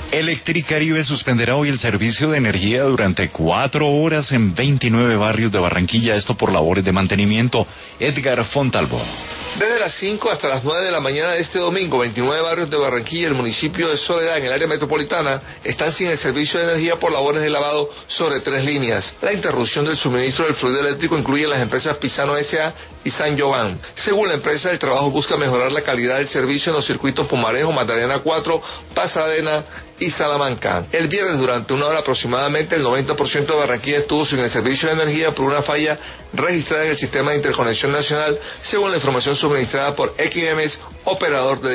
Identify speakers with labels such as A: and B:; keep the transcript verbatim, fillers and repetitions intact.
A: Electricaribe suspenderá hoy el servicio de energía durante cuatro horas en veintinueve barrios de Barranquilla, esto por labores de mantenimiento. Edgar Fontalvo.
B: Desde las cinco hasta las nueve de la mañana de este domingo, veintinueve barrios de Barranquilla y el municipio de Soledad en el área metropolitana están sin el servicio de energía por labores de lavado sobre tres líneas. La interrupción del suministro del fluido eléctrico incluye las empresas Pisano S A y San Giovanni. Según la empresa, el trabajo busca mejorar la calidad del servicio en los circuitos Pumarejo, Magdalena cuatro, Pasadena y Salamanca. El viernes, durante una hora aproximadamente, el noventa por ciento de Barranquilla estuvo sin el servicio de energía por una falla registrada en el sistema de interconexión nacional, según la información suministrada por Equimex, operador de